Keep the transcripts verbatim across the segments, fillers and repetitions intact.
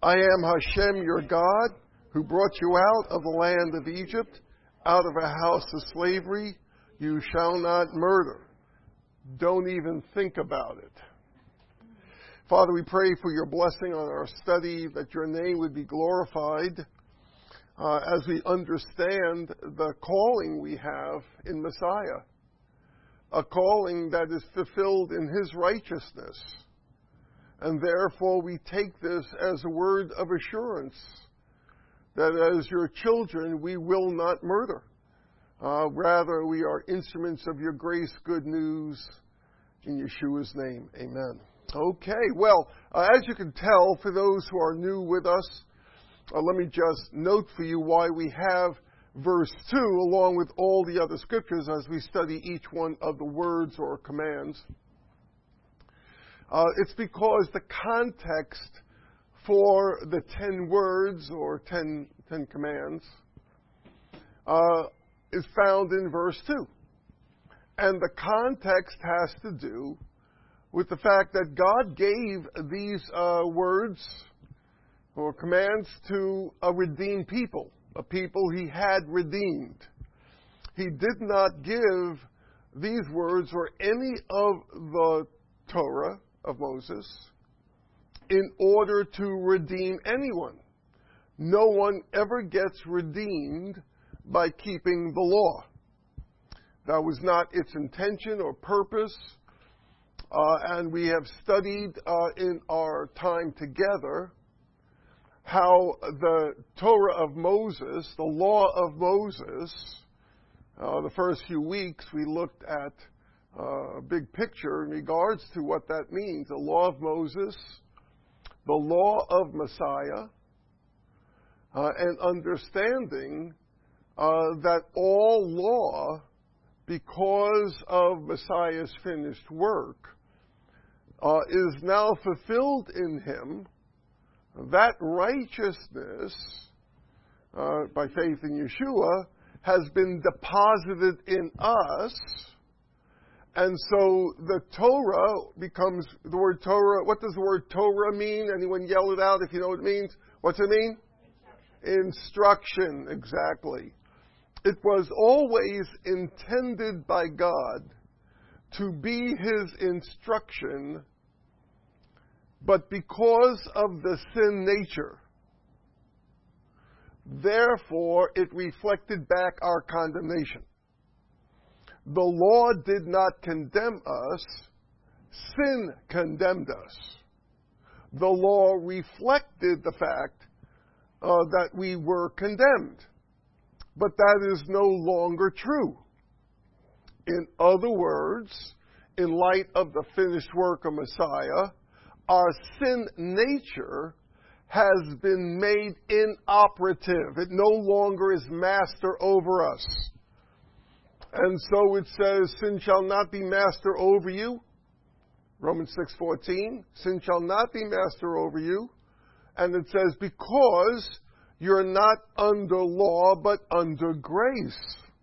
I am Hashem, your God, who brought you out of the land of Egypt, out of a house of slavery. You shall not murder. Don't even think about it. Father, we pray for your blessing on our study, that your name would be glorified uh, as we understand the calling we have in Messiah, a calling that is fulfilled in his righteousness. And therefore we take this as a word of assurance that as your children we will not murder. Uh, rather, we are instruments of your grace, good news, in Yeshua's name. Amen. Okay, well, uh, as you can tell, for those who are new with us, uh, let me just note for you why we have verse two along with all the other scriptures as we study each one of the words or commands. Uh, it's because the context for the ten words or ten, ten commands uh, is found in verse two. And the context has to do with the fact that God gave these uh, words or commands to a redeemed people, a people he had redeemed. He did not give these words or any of the Torah of Moses in order to redeem anyone. No one ever gets redeemed by keeping the law. That was not its intention or purpose, uh, and we have studied uh, in our time together how the Torah of Moses, the law of Moses, uh, the first few weeks we looked at uh, a big picture in regards to what that means. The law of Moses, the law of Messiah, uh, and understanding uh, that all law, because of Messiah's finished work, uh, is now fulfilled in him. That righteousness, uh, by faith in Yeshua, has been deposited in us. And so the Torah becomes, the word Torah, what does the word Torah mean? Anyone yell it out if you know what it means? What's it mean? Instruction. Instruction, exactly. It was always intended by God to be his instruction, but because of the sin nature, therefore it reflected back our condemnation. The law did not condemn us, sin condemned us. The law reflected the fact uh, that we were condemned. But that is no longer true. In other words, in light of the finished work of Messiah, our sin nature has been made inoperative. It no longer is master over us. And so it says, sin shall not be master over you. Romans six fourteen, sin shall not be master over you. And it says, because you're not under law, but under grace.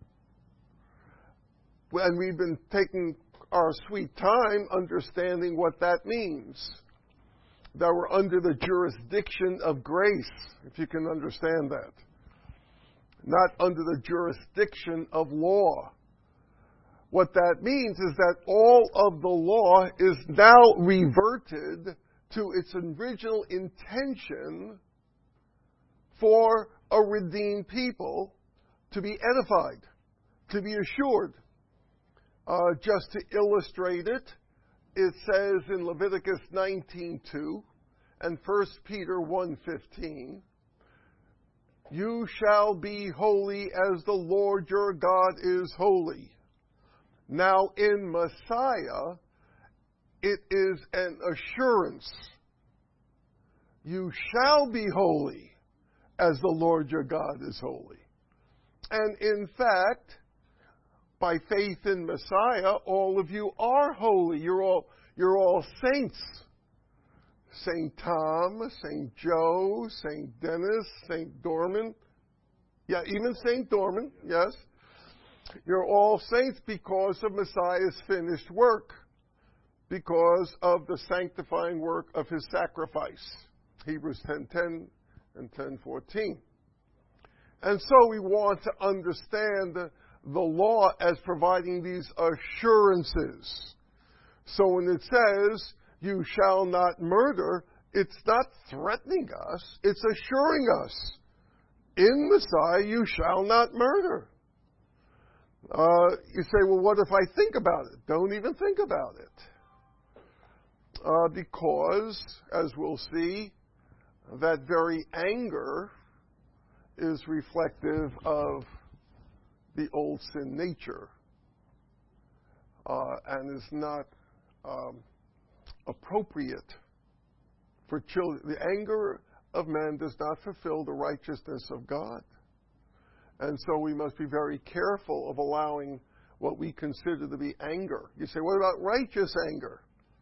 And we've been taking our sweet time understanding what that means. That we're under the jurisdiction of grace, if you can understand that. Not under the jurisdiction of law. What that means is that all of the law is now reverted to its original intention for a redeemed people to be edified, to be assured. Uh, just to illustrate it, it says in Leviticus nineteen two and First Peter one fifteen, you shall be holy as the Lord your God is holy. Now in Messiah, it is an assurance. You shall be holy as the Lord your God is holy. And in fact, by faith in Messiah, all of you are holy. You're all, you're all saints. Saint Tom, Saint Joe, Saint Dennis, Saint Dorman. Yeah, even Saint Dorman, yes. You're all saints because of Messiah's finished work, because of the sanctifying work of his sacrifice. Hebrews ten ten and ten fourteen. And so we want to understand the, the law as providing these assurances. So when it says, you shall not murder, it's not threatening us, it's assuring us. In Messiah, you shall not murder. Uh, you say, well, what if I think about it? Don't even think about it. Uh, because, as we'll see, that very anger is reflective of the old sin nature uh, and is not um, appropriate for children. The anger of man does not fulfill the righteousness of God. And so we must be very careful of allowing what we consider to be anger. You say, what about righteous anger?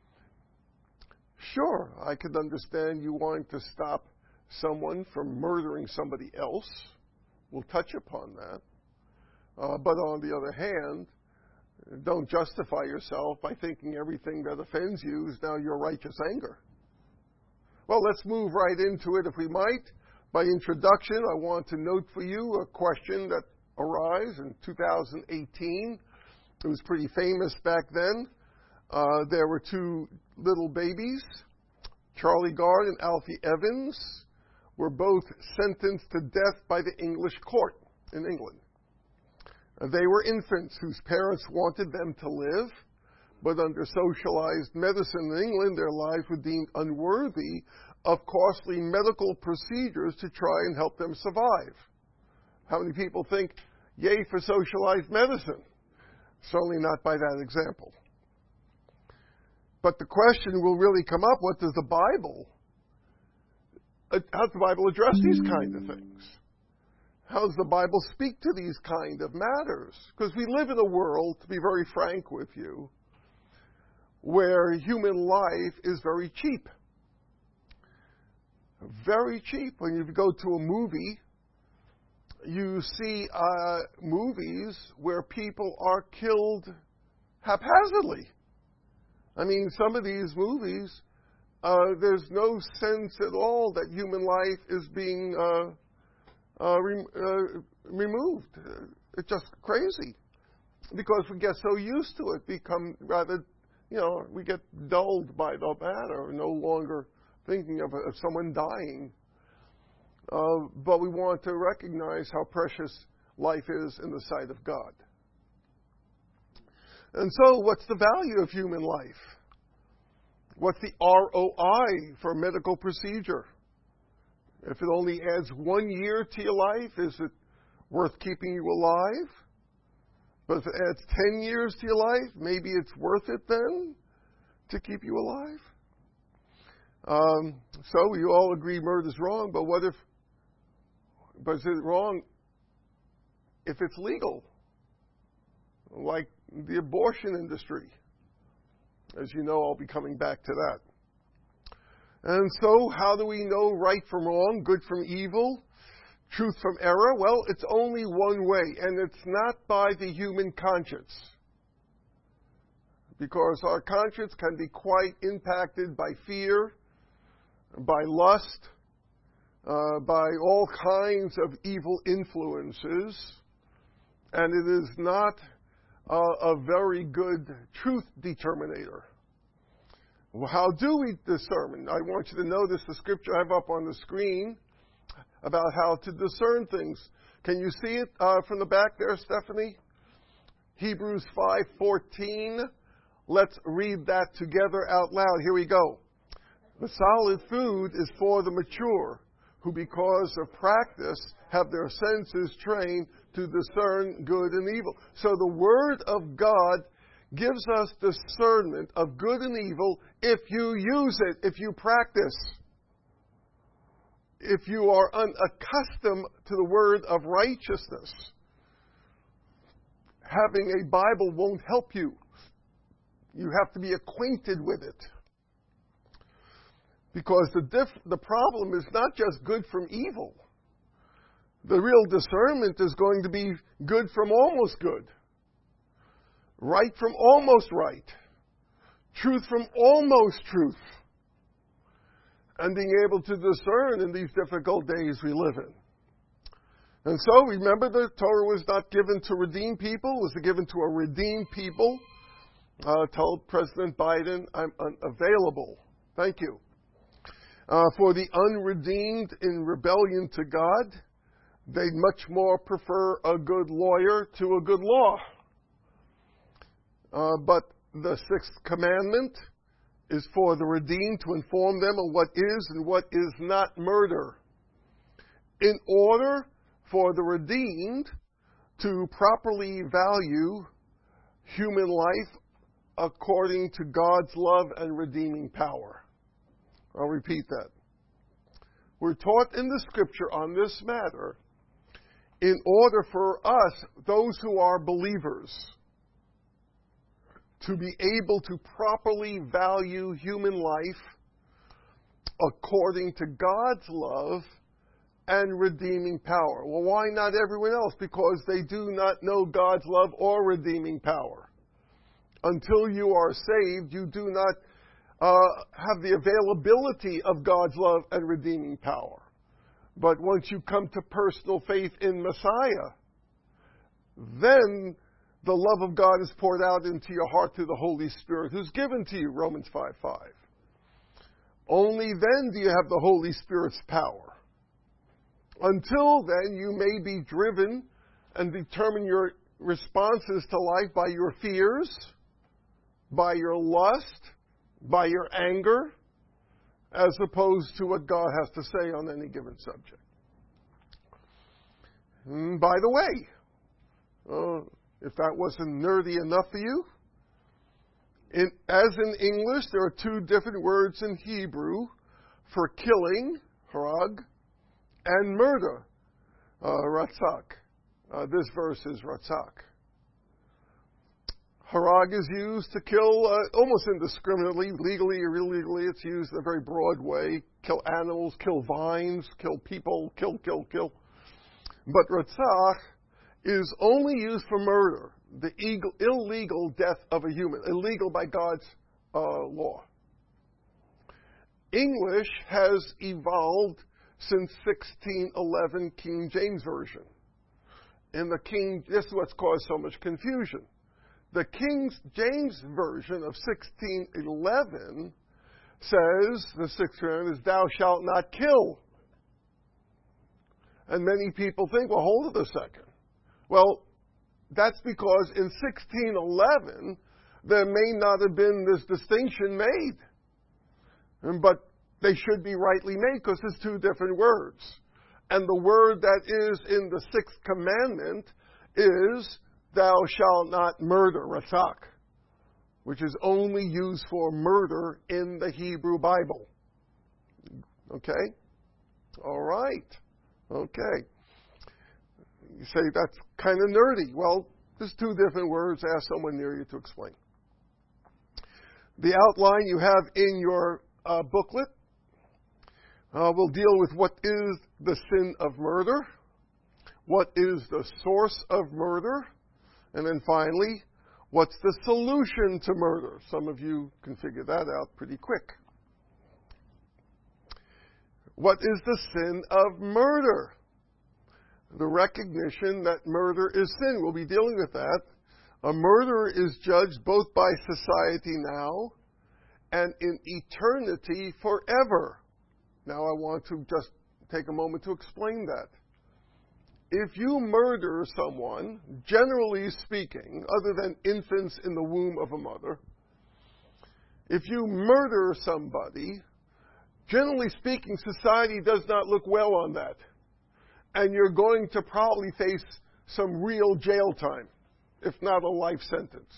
Sure, I could understand you wanting to stop someone from murdering somebody else. We'll touch upon that. Uh, but on the other hand, don't justify yourself by thinking everything that offends you is now your righteous anger. Well, let's move right into it if we might. By introduction, I want to note for you a question that arose in two thousand eighteen. It was pretty famous back then. Uh, there were two little babies, Charlie Gard and Alfie Evans, were both sentenced to death by the English court in England. Uh, they were infants whose parents wanted them to live, but under socialized medicine in England, their lives were deemed unworthy of costly medical procedures to try and help them survive. How many people think, yay for socialized medicine? Certainly not by that example. But the question will really come up, what does the Bible, how does the Bible address these kind of things? How does the Bible speak to these kind of matters? Because we live in a world, to be very frank with you, where human life is very cheap. Very cheap. When you go to a movie, you see uh, movies where people are killed haphazardly. I mean, some of these movies, uh, there's no sense at all that human life is being uh, uh, re- uh, removed. It's just crazy. Because we get so used to it, become rather, you know, we get dulled by the matter, no longer thinking of, of someone dying. Uh, but we want to recognize how precious life is in the sight of God. And so, what's the value of human life? What's the R O I for a medical procedure? If it only adds one year to your life, is it worth keeping you alive? But if it adds ten years to your life, maybe it's worth it then to keep you alive? Um, so we all agree murder's wrong, but what if, but is it wrong if it's legal? Like the abortion industry. As you know, I'll be coming back to that. And so, how do we know right from wrong, good from evil, truth from error? Well, it's only one way, and it's not by the human conscience. Because our conscience can be quite impacted by fear, by lust, uh, by all kinds of evil influences, and it is not uh, a very good truth determinator. Well, how do we discern? I want you to notice the scripture I have up on the screen about how to discern things. Can you see it uh, from the back there, Stephanie? Hebrews five fourteen. Let's read that together out loud. Here we go. The solid food is for the mature, who because of practice have their senses trained to discern good and evil. So the Word of God gives us discernment of good and evil if you use it, if you practice. If you are unaccustomed to the word of righteousness, having a Bible won't help you. You have to be acquainted with it. Because the diff- the problem is not just good from evil. The real discernment is going to be good from almost good. Right from almost right. Truth from almost truth. and being able to discern in these difficult days we live in. And so, remember, the Torah was not given to redeem people, it was given to a redeemed people. Uh, told President Biden, I'm unavailable. Thank you. Uh, for the unredeemed in rebellion to God, they'd much more prefer a good lawyer to a good law. Uh, but the sixth commandment is for the redeemed to inform them of what is and what is not murder. In order for the redeemed to properly value human life according to God's love and redeeming power. I'll repeat that. We're taught in the Scripture on this matter in order for us, those who are believers, to be able to properly value human life according to God's love and redeeming power. Well, why not everyone else? Because they do not know God's love or redeeming power. Until you are saved, you do not uh, have the availability of God's love and redeeming power. But once you come to personal faith in Messiah, then the love of God is poured out into your heart through the Holy Spirit, who's given to you, Romans five five. Only then do you have the Holy Spirit's power. Until then, you may be driven and determine your responses to life by your fears, by your lust, by your anger, as opposed to what God has to say on any given subject. And by the way, uh, if that wasn't nerdy enough for you, in, as in English, there are two different words in Hebrew for killing, harag, and murder, uh, ratzak. Uh, this verse is ratzak. Harag is used to kill uh, almost indiscriminately, legally or illegally. It's used in a very broad way. Kill animals, kill vines, kill people, kill, kill, kill. But ratzak is only used for murder, the illegal, illegal death of a human, illegal by God's uh, law. English has evolved since sixteen eleven King James Version. In the King, this is what's caused so much confusion. The King James Version of sixteen eleven says, the sixth commandment is, thou shalt not kill. And many people think, well, hold it a second. Well, that's because in sixteen eleven, there may not have been this distinction made. But they should be rightly made because it's two different words. And the word that is in the sixth commandment is, thou shalt not murder, ratzak, which is only used for murder in the Hebrew Bible. Okay? All right. Okay. You say that's kind of nerdy. Well, there's two different words. Ask someone near you to explain. The outline you have in your uh, booklet uh, will deal with what is the sin of murder, what is the source of murder, and then finally, what's the solution to murder? Some of you can figure that out pretty quick. What is the sin of murder? The recognition that murder is sin. We'll be dealing with that. A murderer is judged both by society now and in eternity forever. Now I want to just take a moment to explain that. If you murder someone, generally speaking, other than infants in the womb of a mother, if you murder somebody, generally speaking, society does not look well on that. And you're going to probably face some real jail time, if not a life sentence.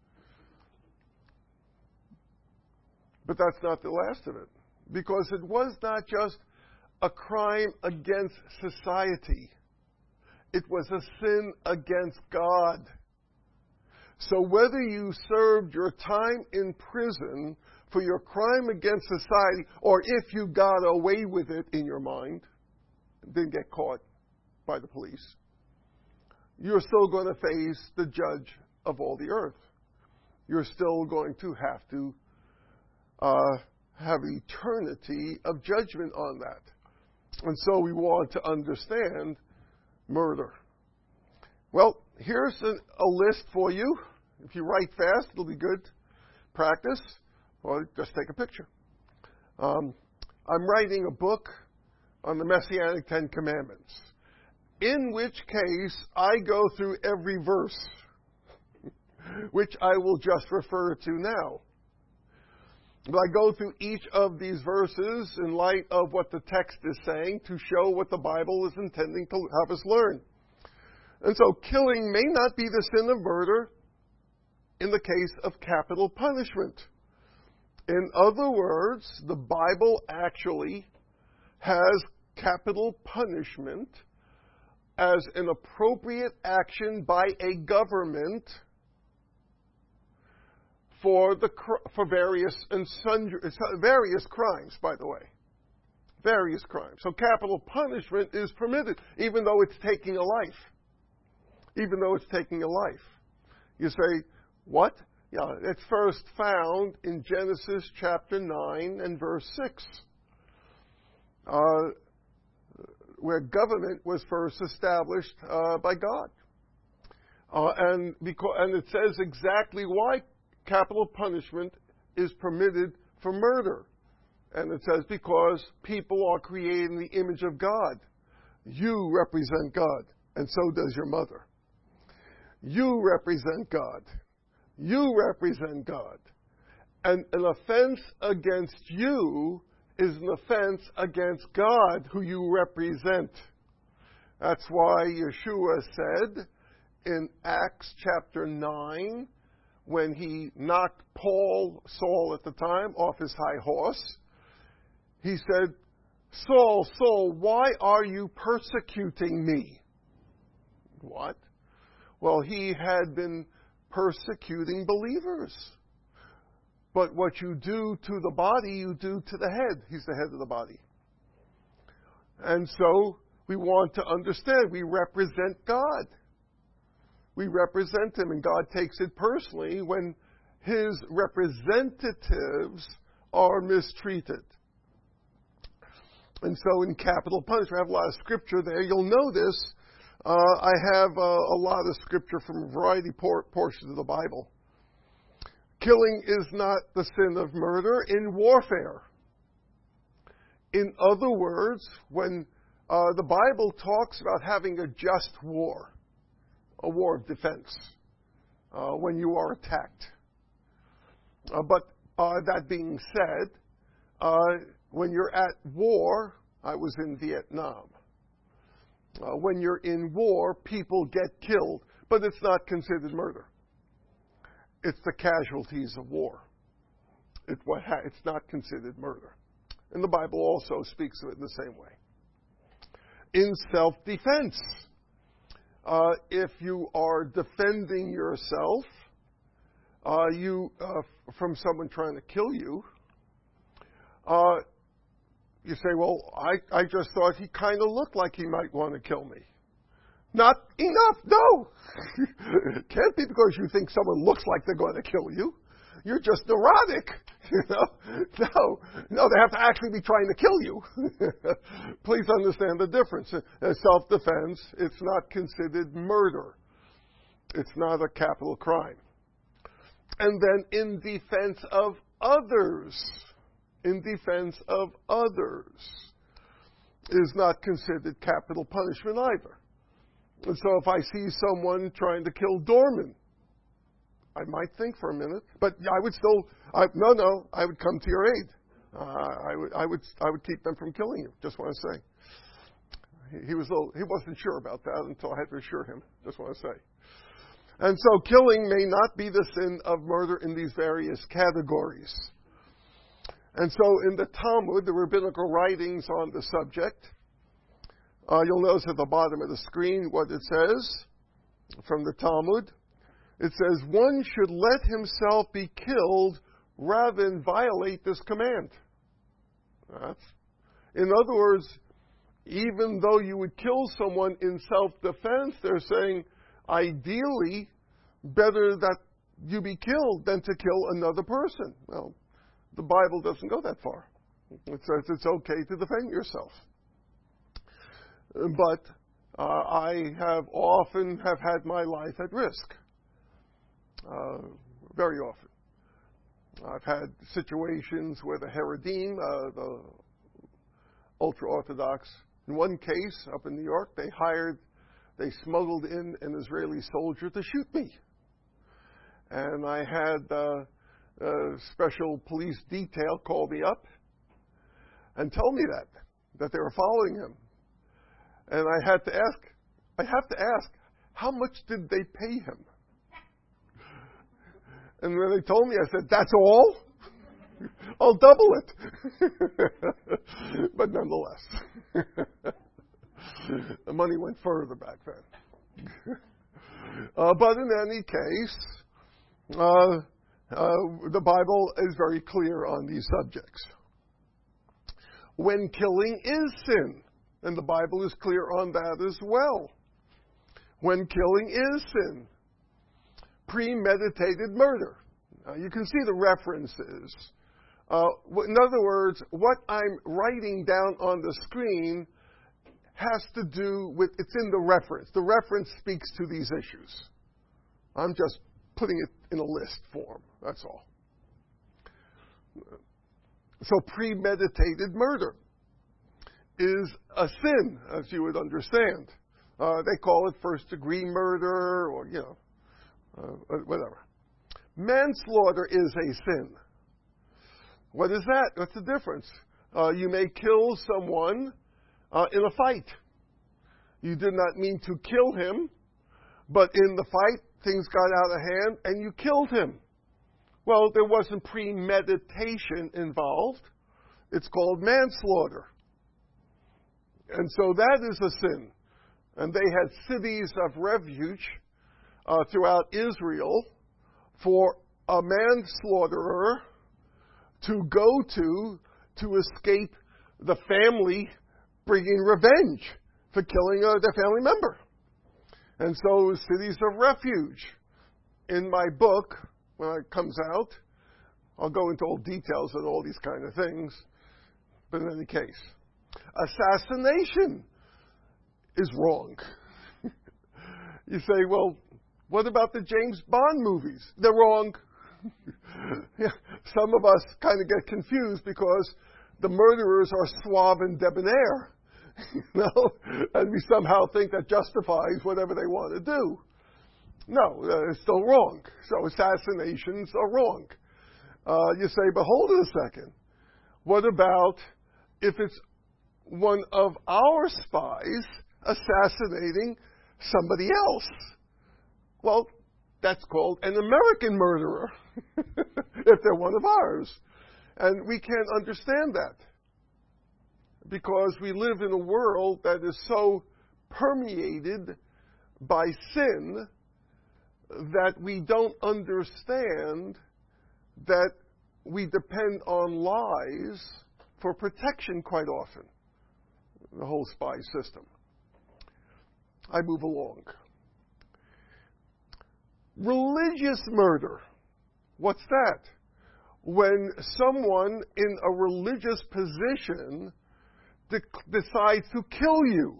But that's not the last of it, because it was not just a crime against society. It was a sin against God. So whether you served your time in prison for your crime against society, or if you got away with it in your mind, didn't get caught by the police, you're still going to face the judge of all the earth. You're still going to have to uh, have eternity of judgment on that. And so we want to understand murder. Well, here's a, a list for you. If you write fast, it'll be good practice, or just take a picture. Um, I'm writing a book on the Messianic Ten Commandments, in which case I go through every verse, which I will just refer to now. But I go through each of these verses in light of what the text is saying to show what the Bible is intending to have us learn. And so killing may not be the sin of murder in the case of capital punishment. In other words, the Bible actually has capital punishment as an appropriate action by a government for the for various and sundry, various crimes, by the way. Various crimes. So capital punishment is permitted, even though it's taking a life. Even though it's taking a life. You say, what? Yeah, it's first found in Genesis chapter nine and verse six, uh, where government was first established uh, by God. Uh, and, because, and it says exactly why capital punishment is permitted for murder. And it says, because people are created in the image of God. You represent God, and so does your mother. You represent God. You represent God. And an offense against you is an offense against God, who you represent. That's why Yeshua said in Acts chapter nine, when he knocked Paul, Saul at the time, off his high horse, he said, Saul, Saul, why are you persecuting me? What? Well, he had been persecuting believers. But what you do to the body, you do to the head. He's the head of the body. And so we want to understand, we represent God. We represent him, and God takes it personally when his representatives are mistreated. And so in capital punishment, I have a lot of scripture there. You'll know this. Uh, I have uh, a lot of scripture from a variety of por- portions of the Bible. Killing is not the sin of murder in warfare. In other words, when uh, the Bible talks about having a just war, a war of defense, uh, when you are attacked. Uh, but uh, that being said, uh, when you're at war, I was in Vietnam. Uh, when you're in war, people get killed, but it's not considered murder. It's the casualties of war. It, what ha- it's not considered murder. And the Bible also speaks of it in the same way. In self-defense, uh, if you are defending yourself uh, you uh, f- from someone trying to kill you, uh, you say, well, I, I just thought he kind of looked like he might want to kill me. Not enough, no. It can't be because you think someone looks like they're going to kill you. You're just neurotic, you know. No, no, they have to actually be trying to kill you. Please understand the difference. In self-defense, it's not considered murder. It's not a capital crime. And then in defense of others, in defense of others, is not considered capital punishment either. And so if I see someone trying to kill Dorman, I might think for a minute, but I would still, I, no, no, I would come to your aid. Uh, I would, I would, I would keep them from killing you. Just want to say, he, he was, a little, he wasn't sure about that until I had to assure him. Just want to say, and so killing may not be the sin of murder in these various categories. And so in the Talmud, the rabbinical writings on the subject, uh, you'll notice at the bottom of the screen what it says from the Talmud. It says, one should let himself be killed rather than violate this command. That's, in other words, even though you would kill someone in self-defense, they're saying, ideally, better that you be killed than to kill another person. Well, the Bible doesn't go that far. It says it's okay to defend yourself. But uh, I have often have had my life at risk. Uh, very often. I've had situations where the Haredim, uh, the ultra-Orthodox, in one case up in New York, they hired, they smuggled in an Israeli soldier to shoot me. And I had uh, a special police detail call me up and tell me that, that they were following him. And I had to ask, I have to ask, how much did they pay him? And when they told me, I said, that's all? I'll double it. But nonetheless, the money went further back then. uh, but in any case, uh, uh, the Bible is very clear on these subjects. When killing is sin, and the Bible is clear on that as well. When killing is sin. Premeditated murder. Uh, you can see the references. Uh, in other words, what I'm writing down on the screen has to do with, it's in the reference. The reference speaks to these issues. I'm just putting it in a list form, that's all. So premeditated murder is a sin, as you would understand. Uh, they call it first-degree murder, or, you know, uh, whatever. Manslaughter is a sin. What is that? What's the difference? Uh, you may kill someone uh, in a fight. You did not mean to kill him, but in the fight, things got out of hand, and you killed him. Well, there wasn't premeditation involved. It's called manslaughter. And so that is a sin. And they had cities of refuge uh, throughout Israel for a manslaughterer to go to to escape the family bringing revenge for killing uh, their family member. And so cities of refuge. In my book, when it comes out, I'll go into all details on all these kind of things. But in any case, assassination is wrong. You say, well, what about the James Bond movies? They're wrong. Some of us kind of get confused because the murderers are suave and debonair, you know, and we somehow think that justifies whatever they want to do. No, uh, it's still wrong. So assassinations are wrong. Uh, you say, but hold it a second. What about if it's one of our spies assassinating somebody else? Well, that's called an American murderer, if they're one of ours. And we can't understand that because we live in a world that is so permeated by sin that we don't understand that we depend on lies for protection quite often. The whole spy system. I move along. Religious murder. What's that? When someone in a religious position de- decides to kill you.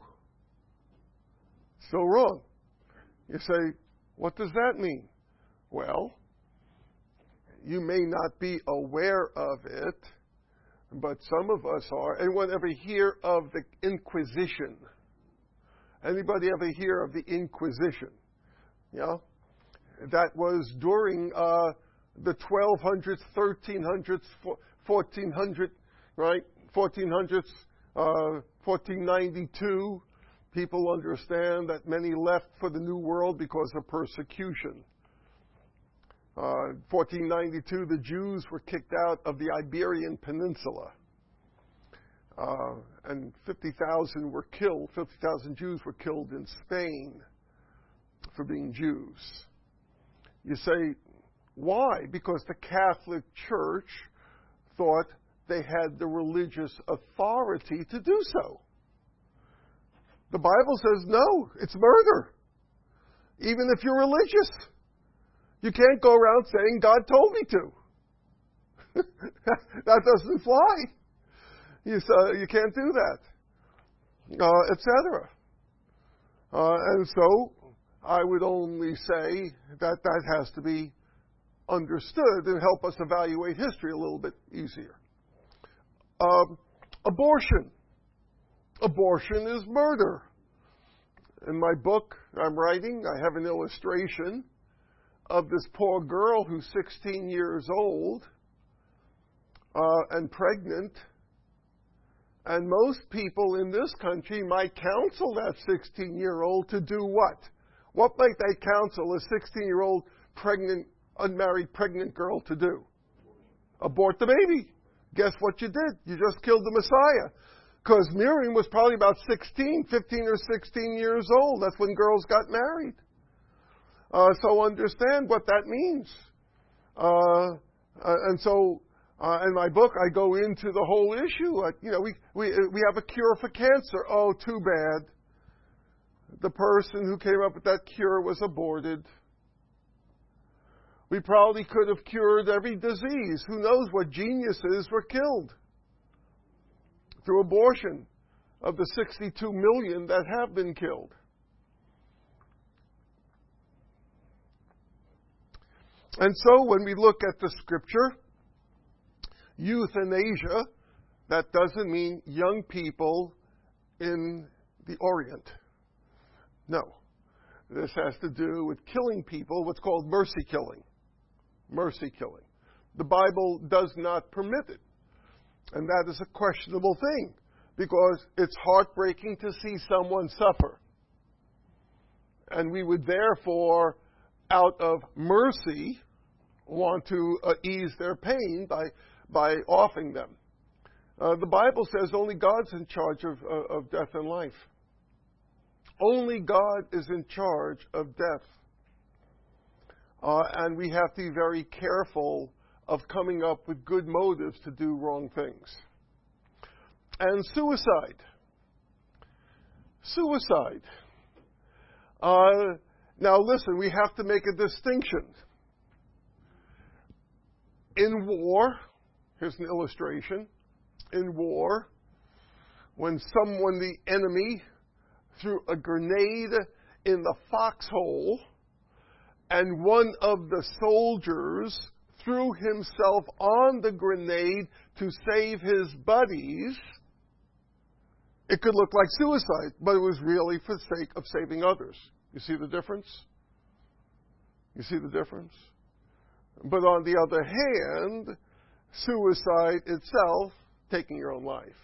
So wrong. You say, what does that mean? Well, you may not be aware of it, but some of us are. Anyone ever hear of the Inquisition? Anybody ever hear of the Inquisition? Yeah? That was during uh, the twelve hundreds, thirteen hundreds, fourteen hundreds, right? fourteen hundreds, uh, fourteen ninety-two. People understand that many left for the New World because of persecution. Uh, fourteen ninety-two, the Jews were kicked out of the Iberian Peninsula. Uh, and fifty thousand were killed, fifty thousand Jews were killed in Spain for being Jews. You say, why? Because the Catholic Church thought they had the religious authority to do so. The Bible says, no, it's murder. Even if you're religious. You can't go around saying, God told me to. That doesn't fly. You, uh, you can't do that, uh, et cetera. Uh, and so I would only say that that has to be understood and help us evaluate history a little bit easier. Um, abortion. Abortion is murder. In my book I'm writing, I have an illustration of this poor girl who's sixteen years old uh, and pregnant. And most people in this country might counsel that sixteen-year-old to do what? What might they counsel a sixteen-year-old pregnant, unmarried pregnant girl to do? Abort the baby. Guess what you did? You just killed the Messiah. Because Miriam was probably about sixteen, fifteen or sixteen years old. That's when girls got married. Uh, so understand what that means. Uh, uh, and so, uh, in my book, I go into the whole issue. Uh, you know, we, we, we have a cure for cancer. Oh, too bad. The person who came up with that cure was aborted. We probably could have cured every disease. Who knows what geniuses were killed through abortion of the sixty-two million that have been killed. And so when we look at the scripture, euthanasia, that doesn't mean young people in the Orient. No. This has to do with killing people, what's called mercy killing. Mercy killing. The Bible does not permit it. And that is a questionable thing, because it's heartbreaking to see someone suffer. And we would therefore, out of mercy, want to uh, ease their pain by, by offing them. Uh, the Bible says only God's in charge of, uh, of death and life. Only God is in charge of death. Uh, and we have to be very careful of coming up with good motives to do wrong things. And suicide. Suicide. Uh, now listen, we have to make a distinction. In war, here's an illustration. In war, when someone, the enemy, threw a grenade in the foxhole, and one of the soldiers threw himself on the grenade to save his buddies, it could look like suicide, but it was really for the sake of saving others. You see the difference? You see the difference? But on the other hand, suicide itself, taking your own life,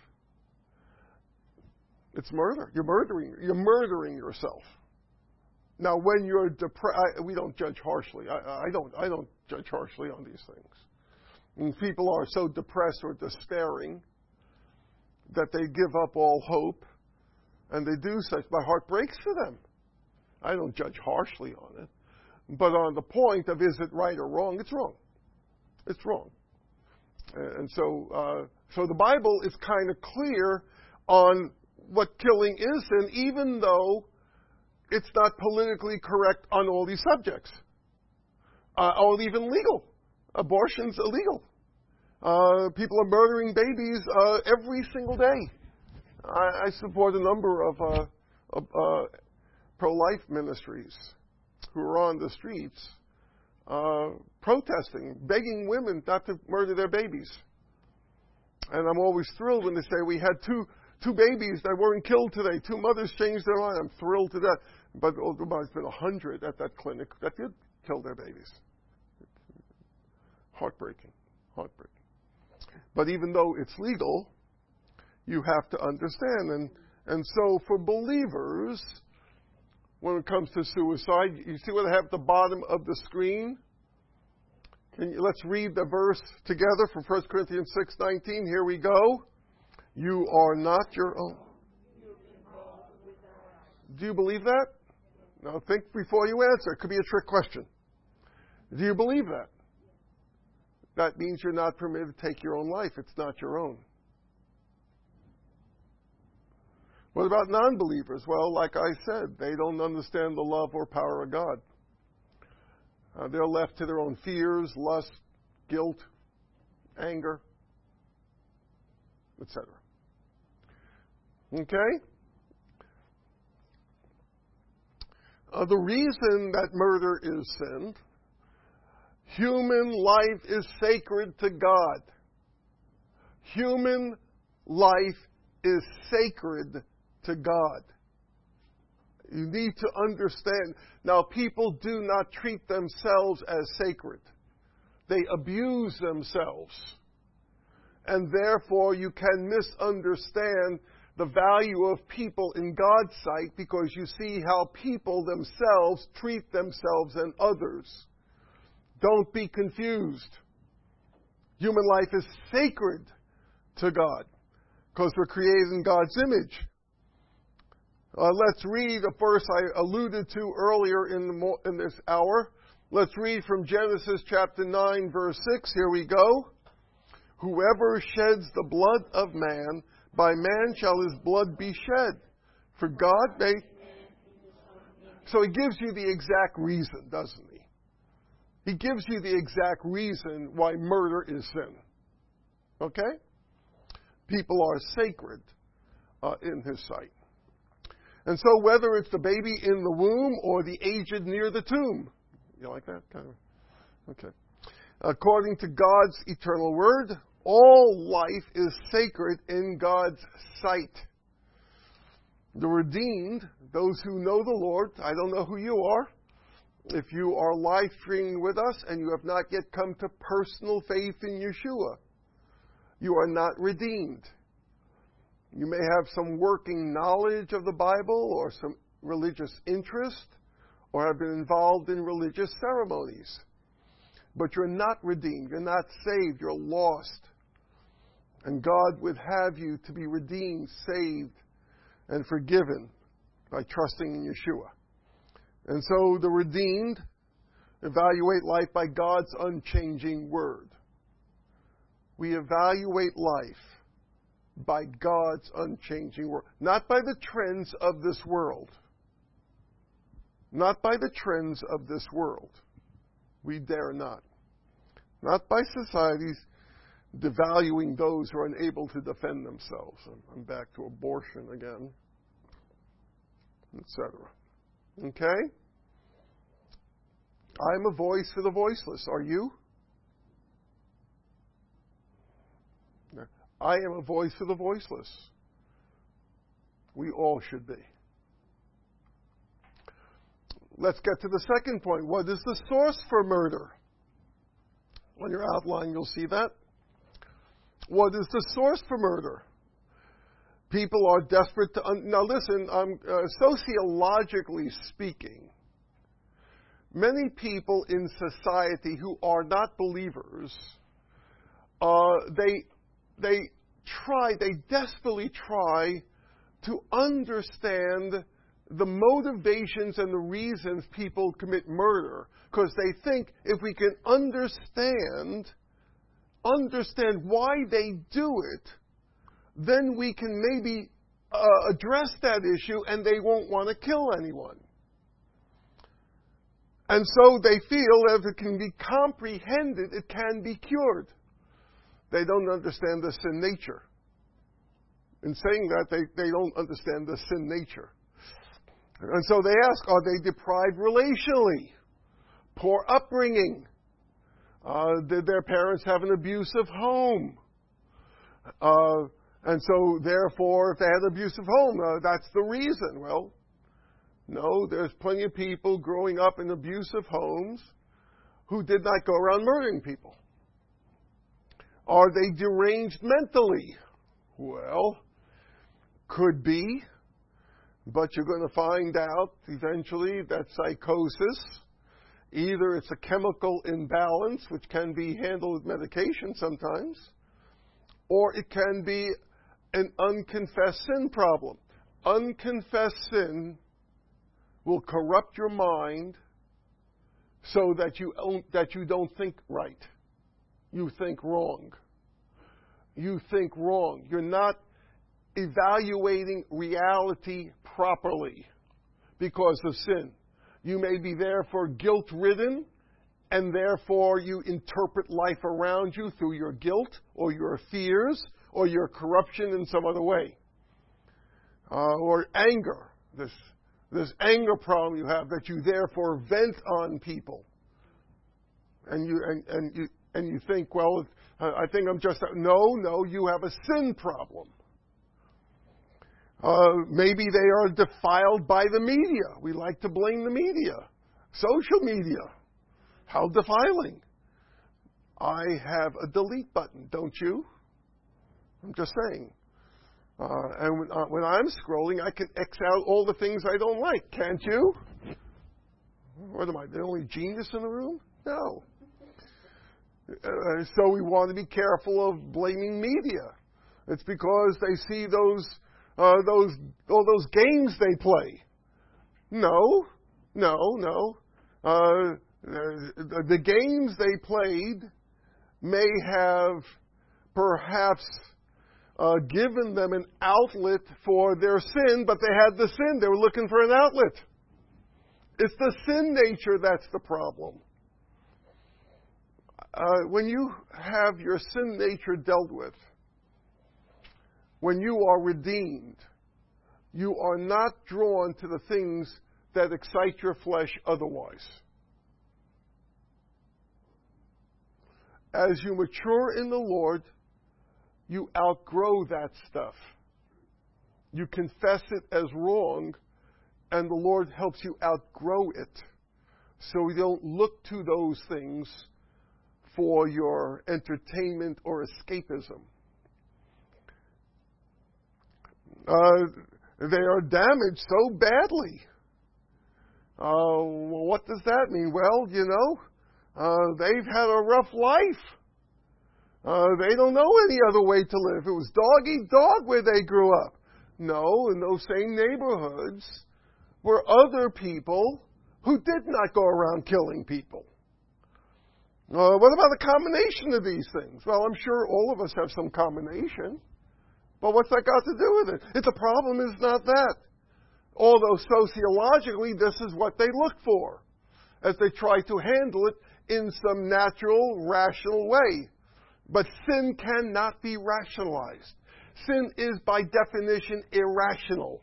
it's murder. You're murdering. You're murdering yourself. Now, when you're depressed, we don't judge harshly. I, I don't. I don't judge harshly on these things. When people are so depressed or despairing that they give up all hope, and they do such, my heart breaks for them. I don't judge harshly on it. But on the point of is it right or wrong, it's wrong. It's wrong. And so, uh, so the Bible is kind of clear on what killing is, and even though it's not politically correct on all these subjects, uh, or even legal. Abortion's illegal. Uh, people are murdering babies uh, every single day. I, I support a number of, uh, of uh, pro-life ministries who are on the streets uh, protesting, begging women not to murder their babies. And I'm always thrilled when they say, we had two two babies that weren't killed today. Two mothers changed their mind. I'm thrilled to death. But oh, there's been a hundred at that clinic that did kill their babies. Heartbreaking. Heartbreaking. But even though it's legal, you have to understand. And, and so for believers, when it comes to suicide, you see what I have at the bottom of the screen? Can you, let's read the verse together from First Corinthians six nineteen. Here we go. You are not your own. Do you believe that? Now think before you answer. It could be a trick question. Do you believe that? That means you're not permitted to take your own life. It's not your own. What about non-believers? Well, like I said, they don't understand the love or power of God. Uh, they're left to their own fears, lust, guilt, anger, et cetera. Okay? Uh, the reason that murder is sin, human life is sacred to God. Human life is sacred to God. You need to understand. Now, people do not treat themselves as sacred. They abuse themselves. And therefore, you can misunderstand the value of people in God's sight because you see how people themselves treat themselves and others. Don't be confused. Human life is sacred to God because we're created in God's image. Uh, let's read a verse I alluded to earlier in, the mo- in this hour. Let's read from Genesis chapter nine, verse six. Here we go. Whoever sheds the blood of man, by man shall his blood be shed. For God may... So he gives you the exact reason, doesn't he? He gives you the exact reason why murder is sin. Okay? People are sacred uh, in his sight. And so whether it's the baby in the womb or the aged near the tomb. You like that? Kind of. Okay. According to God's eternal word, all life is sacred in God's sight. The redeemed, those who know the Lord, I don't know who you are. If you are live streaming with us and you have not yet come to personal faith in Yeshua, you are not redeemed. You may have some working knowledge of the Bible or some religious interest or have been involved in religious ceremonies. But you're not redeemed. You're not saved. You're lost. And God would have you to be redeemed, saved, and forgiven by trusting in Yeshua. And so the redeemed evaluate life by God's unchanging word. We evaluate life by God's unchanging word. Not by the trends of this world. Not by the trends of this world. We dare not. Not by societies devaluing those who are unable to defend themselves. I'm back to abortion again, et cetera. Okay? I'm a voice for the voiceless. Are you? I am a voice for the voiceless. We all should be. Let's get to the second point. What is the source for murder? On your outline, you'll see that. What is the source for murder? People are desperate to... Un- now listen, um, uh, sociologically speaking, many people in society who are not believers, uh, they they try, they desperately try to understand the motivations and the reasons people commit murder, because they think if we can understand understand why they do it, then we can maybe uh, address that issue and they won't want to kill anyone. And so they feel that if it can be comprehended, it can be cured. They don't understand the sin nature. In saying that, they, they don't understand the sin nature. And so they ask, are they deprived relationally? Poor upbringing? Uh, did their parents have an abusive home? Uh, and so, therefore, if they had an abusive home, uh, that's the reason. Well, no, there's plenty of people growing up in abusive homes who did not go around murdering people. Are they deranged mentally? Well, could be, but you're going to find out eventually that psychosis, either it's a chemical imbalance, which can be handled with medication sometimes, or it can be an unconfessed sin problem. Unconfessed sin will corrupt your mind so that you that you don't think right. You think wrong. You think wrong. You're not evaluating reality properly because of sin. You may be therefore guilt-ridden and therefore you interpret life around you through your guilt or your fears or your corruption in some other way. Uh, or anger, this, this anger problem you have that you therefore vent on people. And you, and, and you, and you think, well, I think I'm just, no, no, you have a sin problem. Uh, maybe they are defiled by the media. We like to blame the media. Social media. How defiling. I have a delete button, don't you? I'm just saying. Uh, and when, uh, when I'm scrolling, I can X out all the things I don't like, can't you? What am I, the only genius in the room? No. Uh, so we want to be careful of blaming media. It's because they see those, uh, those, all those games they play. No, no, no. Uh, the, the games they played may have perhaps uh, given them an outlet for their sin, but they had the sin. They were looking for an outlet. It's the sin nature that's the problem. Uh, when you have your sin nature dealt with, when you are redeemed, you are not drawn to the things that excite your flesh otherwise. As you mature in the Lord, you outgrow that stuff. You confess it as wrong, and the Lord helps you outgrow it. So you don't look to those things for your entertainment or escapism. Uh, they are damaged so badly. Uh, well, what does that mean? Well, you know, uh, they've had a rough life. Uh, they don't know any other way to live. It was dog eat dog where they grew up. No, in those same neighborhoods were other people who did not go around killing people. Uh, what about a combination of these things? Well, I'm sure all of us have some combination. But what's that got to do with it? It's a problem is not that. Although sociologically, this is what they look for as they try to handle it in some natural, rational way. But sin cannot be rationalized. Sin is, by definition, irrational.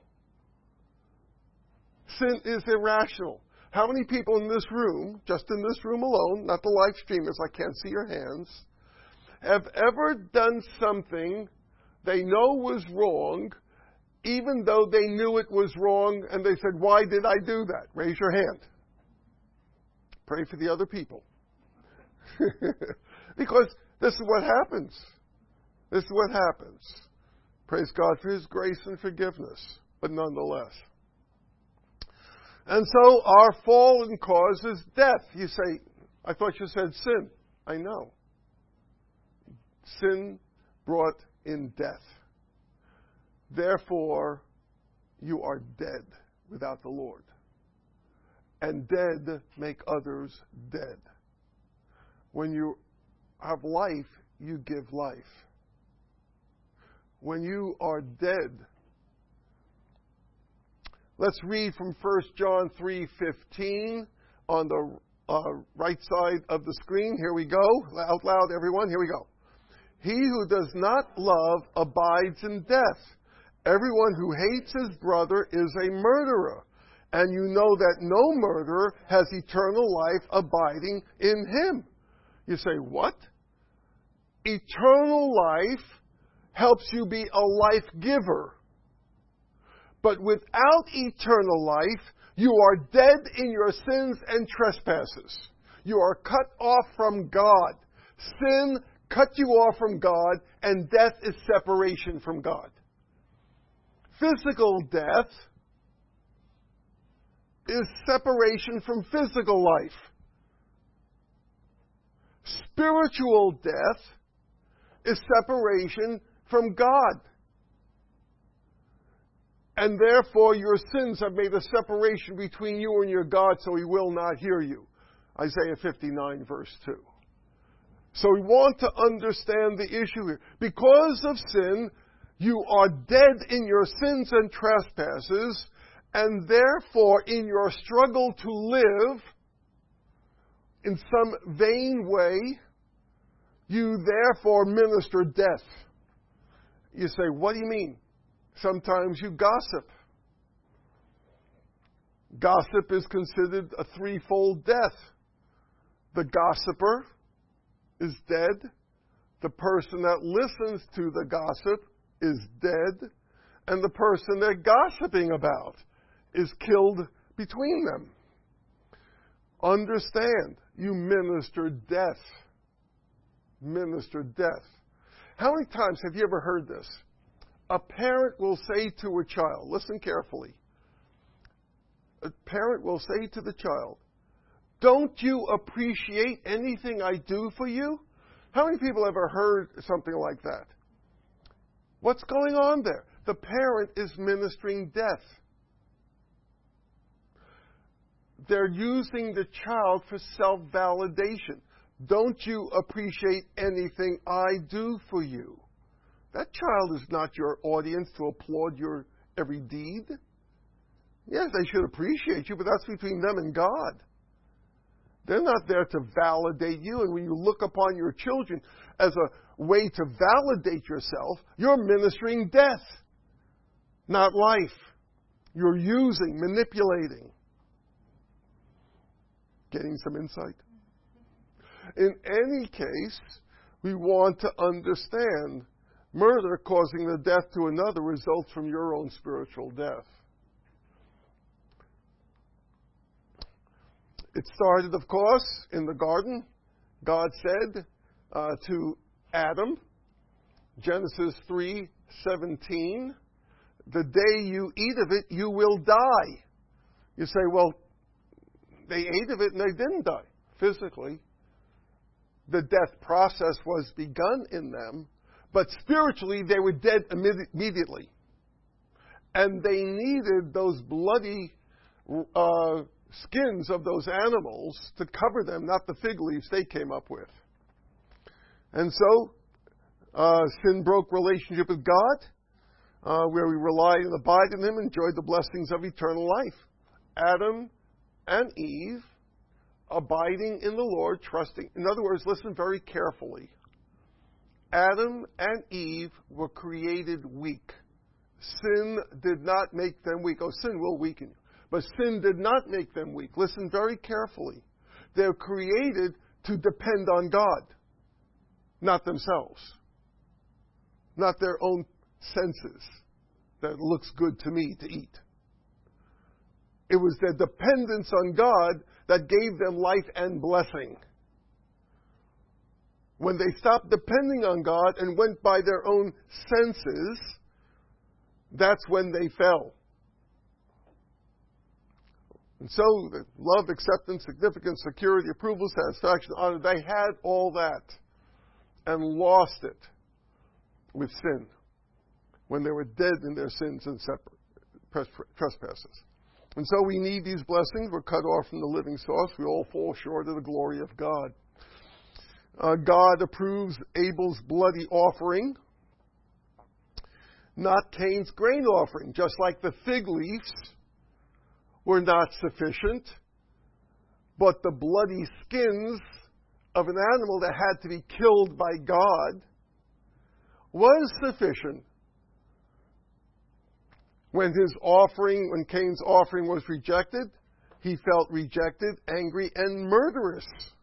Sin is irrational. How many people in this room, just in this room alone, not the live streamers, I can't see your hands, have ever done something they know was wrong, even though they knew it was wrong, and they said, why did I do that? Raise your hand. Pray for the other people. Because this is what happens. This is what happens. Praise God for His grace and forgiveness, but nonetheless. And so our fallen cause is death. You say, I thought you said sin. I know. Sin brought in death. Therefore, you are dead without the Lord. And dead make others dead. When you have life, you give life. When you are dead, let's read from First John three fifteen on the uh, right side of the screen. Here we go. Out loud, everyone. Here we go. He who does not love abides in death. Everyone who hates his brother is a murderer. And you know that no murderer has eternal life abiding in him. You say, what? Eternal life helps you be a life giver. But without eternal life, you are dead in your sins and trespasses. You are cut off from God. Sin cut you off from God, and death is separation from God. Physical death is separation from physical life. Spiritual death is separation from God. And therefore your sins have made a separation between you and your God, so He will not hear you. Isaiah fifty-nine, verse two. So we want to understand the issue here. Because of sin, you are dead in your sins and trespasses, and therefore in your struggle to live, in some vain way, you therefore minister death. You say, what do you mean? Sometimes you gossip. Gossip is considered a threefold death. The gossiper is dead. The person that listens to the gossip is dead. And the person they're gossiping about is killed between them. Understand, you minister death. Minister death. How many times have you ever heard this? A parent will say to a child, listen carefully. A parent will say to the child, don't you appreciate anything I do for you? How many people ever heard something like that? What's going on there? The parent is ministering death. They're using the child for self-validation. Don't you appreciate anything I do for you? That child is not your audience to applaud your every deed. Yes, they should appreciate you, but that's between them and God. They're not there to validate you. And when you look upon your children as a way to validate yourself, you're ministering death, not life. You're using, manipulating. Getting some insight? In any case, we want to understand murder causing the death to another results from your own spiritual death. It started, of course, in the garden. God said uh, to Adam, Genesis three seventeen, the day you eat of it, you will die. You say, well, they ate of it and they didn't die physically. The death process was begun in them, but spiritually they were dead immediately. And they needed those bloody uh, skins of those animals to cover them, not the fig leaves they came up with. And so, uh, sin broke relationship with God, uh, where we rely and abide in Him, enjoy the blessings of eternal life. Adam and Eve, abiding in the Lord, trusting. In other words, listen very carefully. Adam and Eve were created weak. Sin did not make them weak. Oh, sin will weaken you. But sin did not make them weak. Listen very carefully. They're created to depend on God, not themselves, not their own senses that it looks good to me to eat. It was their dependence on God that gave them life and blessing. When they stopped depending on God and went by their own senses, that's when they fell. And so, love, acceptance, significance, security, approval, satisfaction, honor, they had all that and lost it with sin when they were dead in their sins and separate trespasses. And so we need these blessings. We're cut off from the living source. We all fall short of the glory of God. Uh, God approves Abel's bloody offering, not Cain's grain offering, just like the fig leaves were not sufficient, but the bloody skins of an animal that had to be killed by God was sufficient. When his offering, when Cain's offering was rejected, he felt rejected, angry, and murderous.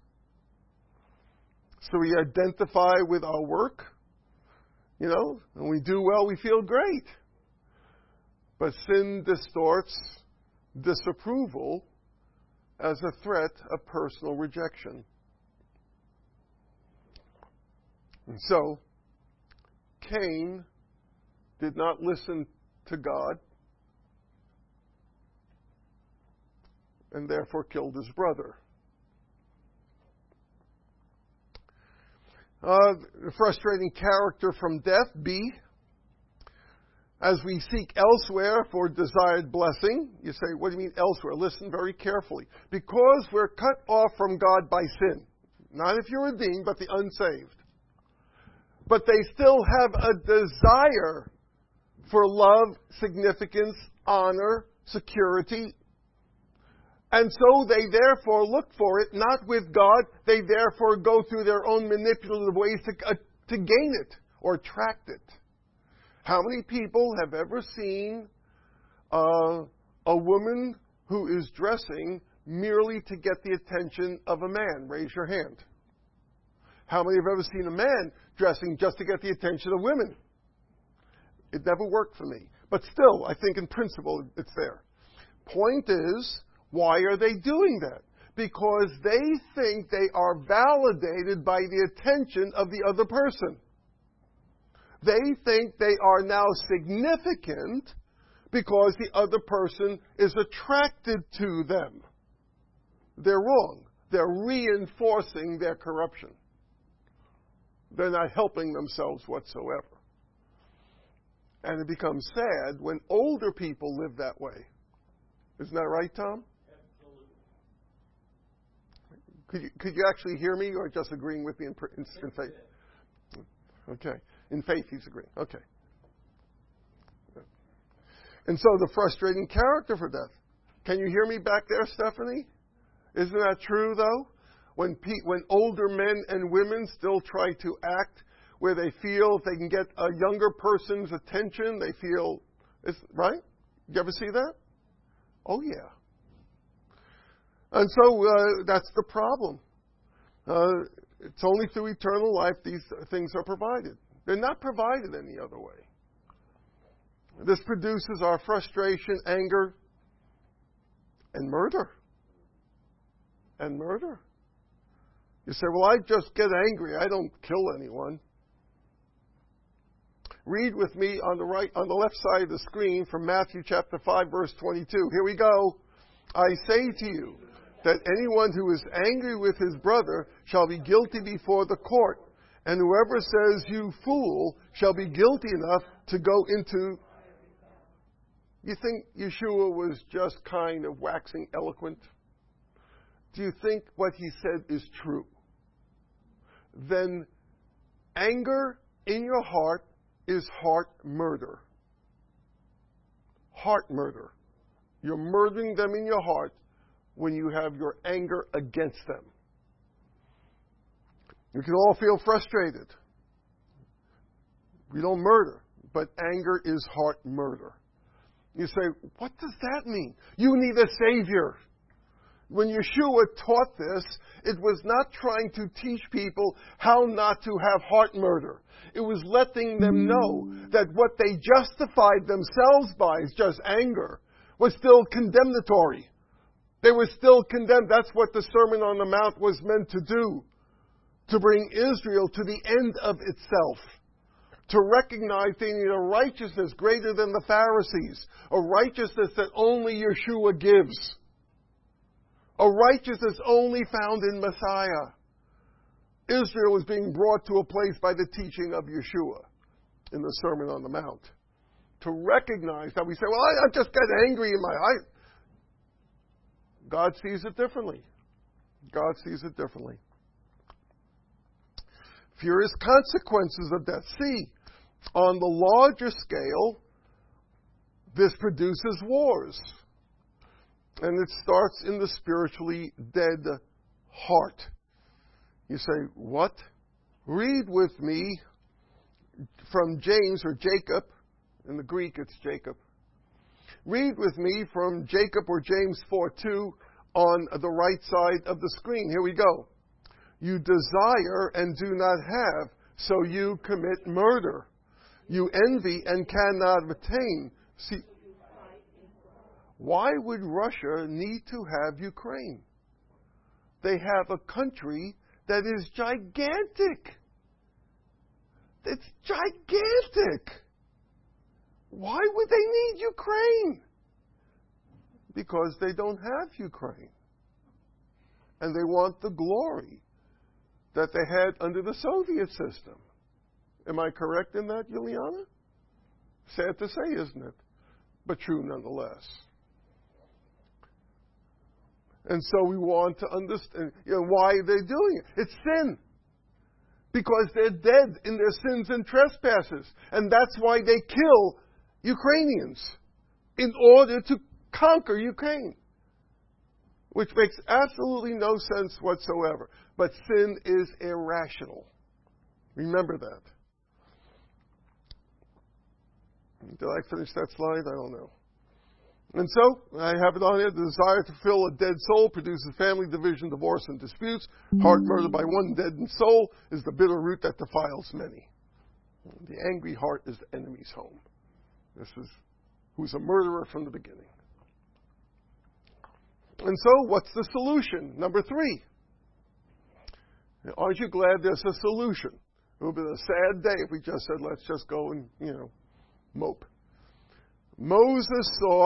So we identify with our work, you know, and we do well, we feel great. But sin distorts disapproval as a threat of personal rejection. And so, Cain did not listen to God and therefore killed his brother. Uh, frustrating character from death, B. As we seek elsewhere for desired blessing, you say, what do you mean elsewhere? Listen very carefully. Because we're cut off from God by sin. Not if you're redeemed, but the unsaved. But they still have a desire for love, significance, honor, security, And so they therefore look for it, not with God. They therefore go through their own manipulative ways to, uh, to gain it or attract it. How many people have ever seen uh, a woman who is dressing merely to get the attention of a man? Raise your hand. How many have ever seen a man dressing just to get the attention of women? It never worked for me. But still, I think in principle, it's there. Point is, why are they doing that? Because they think they are validated by the attention of the other person. They think they are now significant because the other person is attracted to them. They're wrong. They're reinforcing their corruption. They're not helping themselves whatsoever. And it becomes sad when older people live that way. Isn't that right, Tom? Absolutely. Could you, could you actually hear me, or just agreeing with me in, in, in faith? Okay. In faith, he's agreeing. Okay. And so the frustrating character for death. Can you hear me back there, Stephanie? Isn't that true, though? When pe- when older men and women still try to act where they feel if they can get a younger person's attention, they feel, it's, right? You ever see that? Oh, yeah. And so uh, that's the problem. Uh, it's only through eternal life these things are provided. They're not provided any other way. This produces our frustration, anger, and murder. And murder. You say, well, I just get angry. I don't kill anyone. Read with me on the right, on the left side of the screen from Matthew chapter five, verse twenty-two. Here we go. I say to you that anyone who is angry with his brother shall be guilty before the court, and whoever says, you fool, shall be guilty enough to go into... You think Yeshua was just kind of waxing eloquent? Do you think what he said is true? Then anger in your heart is heart murder. Heart murder. You're murdering them in your heart when you have your anger against them. You can all feel frustrated. We don't murder, but anger is heart murder. You say, what does that mean? You need a Savior. When Yeshua taught this, it was not trying to teach people how not to have heart murder. It was letting them know that what they justified themselves by, is just anger, was still condemnatory. They were still condemned. That's what the Sermon on the Mount was meant to do, to bring Israel to the end of itself, to recognize they need a righteousness greater than the Pharisees, a righteousness that only Yeshua gives. A righteousness only found in Messiah. Israel was being brought to a place by the teaching of Yeshua in the Sermon on the Mount. To recognize that we say, well, I, I just get angry in my heart. God sees it differently. God sees it differently. Furious consequences of death. See, on the larger scale, this produces wars. And it starts in the spiritually dead heart. You say, what? Read with me from James, or Jacob. In the Greek, it's Jacob. Read with me from Jacob or James four two on the right side of the screen. Here we go. You desire and do not have, so you commit murder. You envy and cannot attain. See, why would Russia need to have Ukraine? They have a country that is gigantic. It's gigantic. Why would they need Ukraine? Because they don't have Ukraine. And they want the glory that they had under the Soviet system. Am I correct in that, Juliana? Sad to say, isn't it? But true nonetheless. And so we want to understand, you know, why they're doing it. It's sin. Because they're dead in their sins and trespasses. And that's why they kill Ukrainians, in order to conquer Ukraine. which makes absolutely no sense whatsoever. But sin is irrational. Remember that. Did I finish that slide? I don't know. And so, I have it on here. The desire to fill a dead soul produces family division, divorce, and disputes. Heart murdered by one deadened soul is the bitter root that defiles many. The angry heart is the enemy's home. This is who's a murderer from the beginning. And so, what's the solution? Number three. Aren't you glad there's a solution? It would have been a sad day if we just said, let's just go and, you know, mope. Moses saw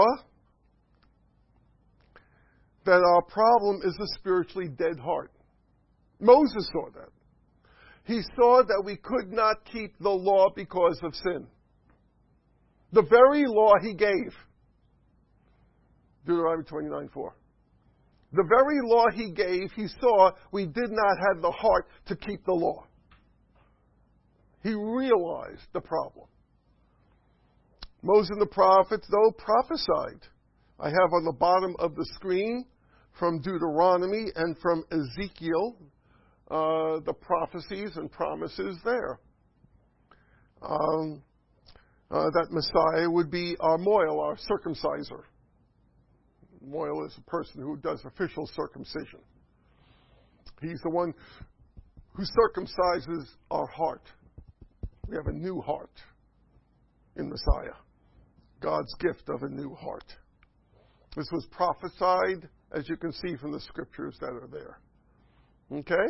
that our problem is a spiritually dead heart. Moses saw that. He saw that we could not keep the law because of sin. The very law he gave. Deuteronomy twenty-nine four. The very law he gave, he saw we did not have the heart to keep the law. He realized the problem. Moses and the prophets, though, prophesied. I have on the bottom of the screen from Deuteronomy and from Ezekiel uh, the prophecies and promises there. Um, uh, that Messiah would be our moil, our circumciser. Moil is a person who does official circumcision. He's the one who circumcises our heart. We have a new heart in Messiah. God's gift of a new heart. This was prophesied, as you can see from the scriptures that are there. Okay?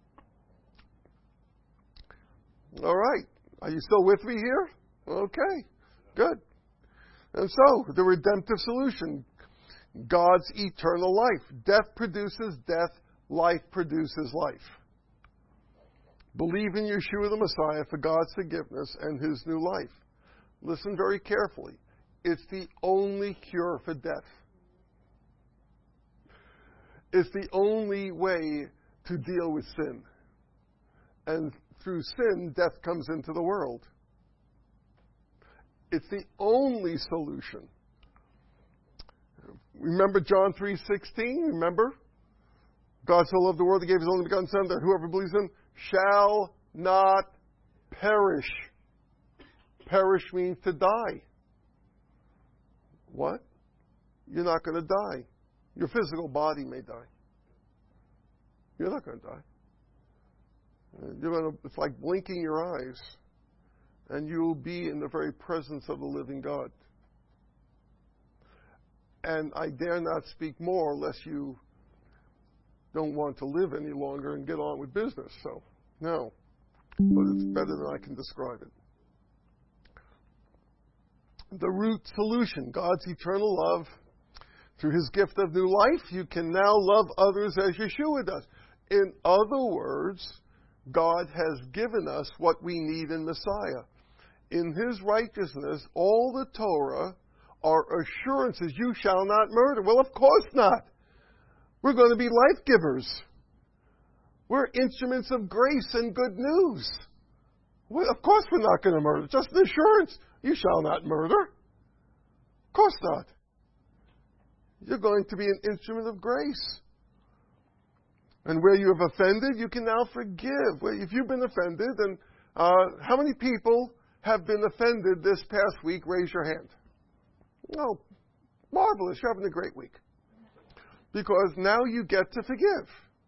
All right. Are you still with me here? Okay. Good. And so, the redemptive solution. God's eternal life. Death produces death. Life produces life. Believe in Yeshua the Messiah for God's forgiveness and His new life. Listen very carefully. It's the only cure for death. It's the only way to deal with sin. And through sin, death comes into the world. It's the only solution. Remember John three sixteen? Remember? God so loved the world, He gave His only begotten Son, that whoever believes in Him shall not perish. Perish means to die. What? You're not going to die. Your physical body may die. You're not going to die. You're going to, it's like blinking your eyes, and you will be in the very presence of the living God. And I dare not speak more unless you don't want to live any longer and get on with business. So, no. But it's better than I can describe it. The root solution, God's eternal love. Through His gift of new life, you can now love others as Yeshua does. In other words, God has given us what we need in Messiah. In His righteousness, all the Torah are assurances, you shall not murder. Well, of course not. We're going to be life givers. We're instruments of grace and good news. Well, of course we're not going to murder. Just an assurance. You shall not murder. Of course not. You're going to be an instrument of grace. And where you have offended, you can now forgive. If you've been offended, and uh, how many people have been offended this past week? Raise your hand. Oh, marvelous. You're having a great week. Because now you get to forgive.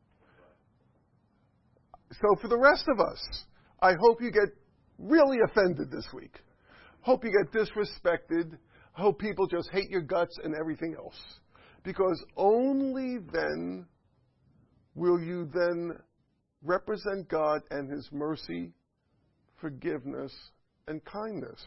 So for the rest of us, I hope you get really offended this week. Hope you get disrespected. Hope people just hate your guts and everything else. Because only then will you then represent God and His mercy, forgiveness, and kindness.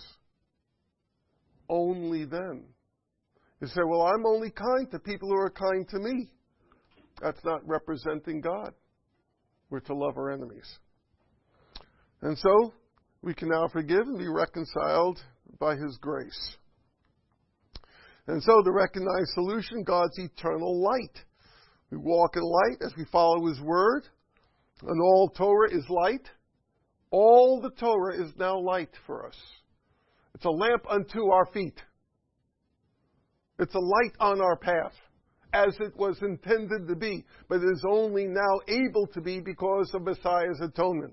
Only then. You say, well, I'm only kind to people who are kind to me. That's not representing God. We're to love our enemies. And so, we can now forgive and be reconciled by His grace. And so, the recognized solution, God's eternal light. We walk in light as we follow His word. And all Torah is light. All the Torah is now light for us. It's a lamp unto our feet. It's a light on our path. as it was intended to be, but it is only now able to be because of Messiah's atonement.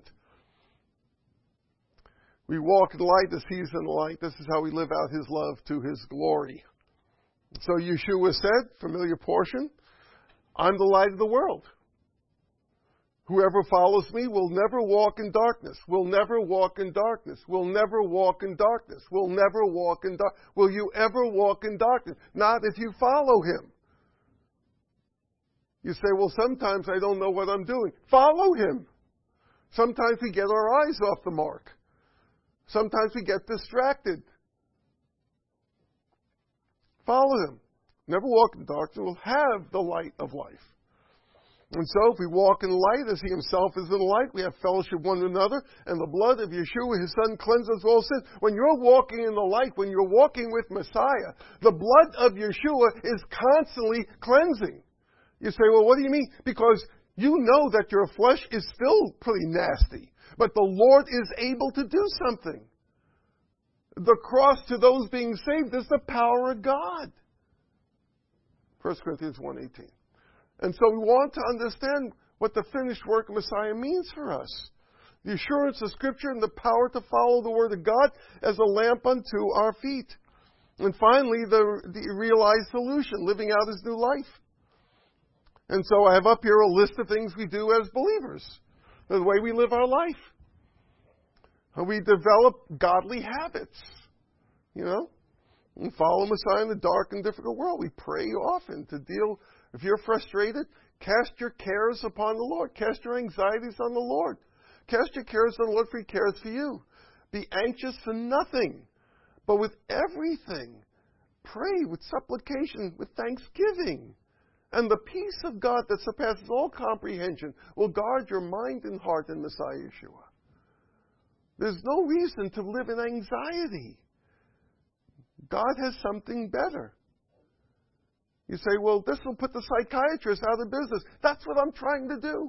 We walk in the light as He is in the light. This is how we live out His love to His glory. So Yeshua said, familiar portion, I'm the light of the world. Whoever follows me will never walk in darkness, will never walk in darkness, will never walk in darkness, will never walk in darkness. Will you ever walk in darkness? Not if you follow Him. You say, well, sometimes I don't know what I'm doing. Follow Him. Sometimes we get our eyes off the mark. Sometimes we get distracted. Follow Him. Never walk in darkness. We'll have the light of life. And so if we walk in light as He Himself is in light, we have fellowship with one another, and the blood of Yeshua, His Son, cleanses all sin. When you're walking in the light, when you're walking with Messiah, the blood of Yeshua is constantly cleansing. You say, well, what do you mean? Because you know that your flesh is still pretty nasty, but the Lord is able to do something. The cross to those being saved is the power of God. First Corinthians one eighteen. And so we want to understand what the finished work of Messiah means for us. The assurance of Scripture and the power to follow the Word of God as a lamp unto our feet. And finally, the, the realized solution, living out His new life. And so I have up here a list of things we do as believers. The way we live our life. We develop godly habits. You know? And follow Messiah in the dark and difficult world. We pray often to deal. If you're frustrated, cast your cares upon the Lord. Cast your anxieties on the Lord. Cast your cares on the Lord, for He cares for you. Be anxious for nothing, but with everything, pray with supplication, with thanksgiving. And the peace of God that surpasses all comprehension will guard your mind and heart in Messiah Yeshua. There's no reason to live in anxiety. God has something better. You say, well, this will put the psychiatrist out of business. That's what I'm trying to do.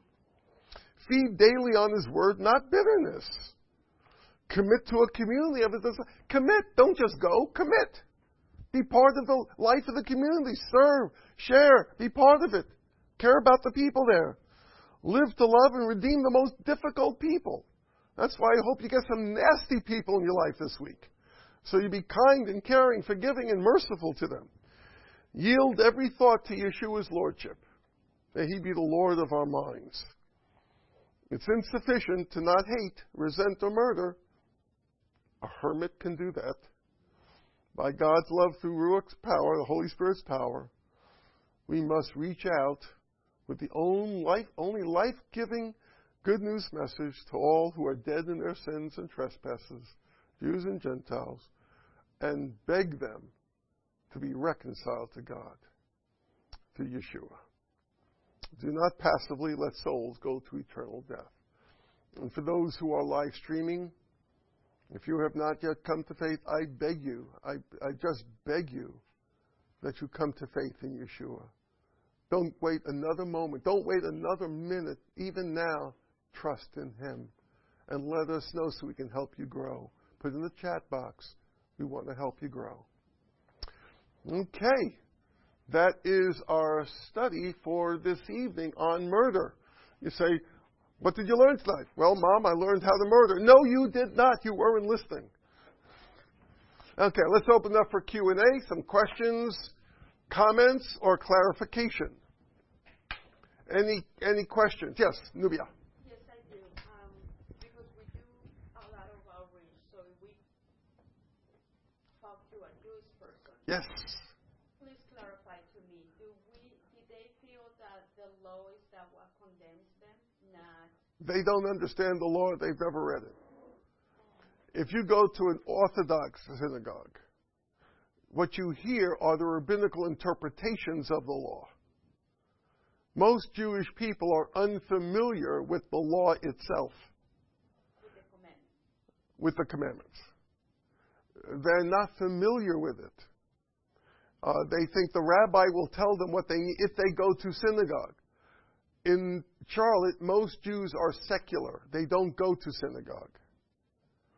Feed daily on His Word, not bitterness. Commit to a community of His. Commit. Don't just go. Commit. Be part of the life of the community. Serve. Share. Be part of it. Care about the people there. Live to love and redeem the most difficult people. That's why I hope you get some nasty people in your life this week. So you be kind and caring, forgiving and merciful to them. Yield every thought to Yeshua's Lordship. May He be the Lord of our minds. It's insufficient to not hate, resent, or murder. A hermit can do that. By God's love through Ruach's power, the Holy Spirit's power, we must reach out with the own life, only life-giving good news message to all who are dead in their sins and trespasses, Jews and Gentiles, and beg them to be reconciled to God, to Yeshua. Do not passively let souls go to eternal death. And for those who are live streaming, if you have not yet come to faith, I beg you, I, I just beg you that you come to faith in Yeshua. Don't wait another moment. Don't wait another minute. Even now, trust in Him. And let us know so we can help you grow. Put in the chat box. We want to help you grow. Okay. That is our study for this evening on murder. You say, what did you learn tonight? Well, Mom, I learned how to murder. No, you did not. You weren't listening. Okay, let's open up for Q and A, some questions, comments, or clarification. Any any questions? Yes, Nubia. Yes, I do. Um, because we do a lot of outreach, so if we talk to a Jewish person. Yes. Please clarify to me. Do we? Did they feel that the law is that what condemns them? Not. They don't understand the law. They've never read it. If you go to an Orthodox synagogue, what you hear are the rabbinical interpretations of the law. Most Jewish people are unfamiliar with the law itself. With the commandments. With the commandments. They're not familiar with it. Uh, they think the rabbi will tell them what they need if they go to synagogue. In Charlotte, most Jews are secular. They don't go to synagogue.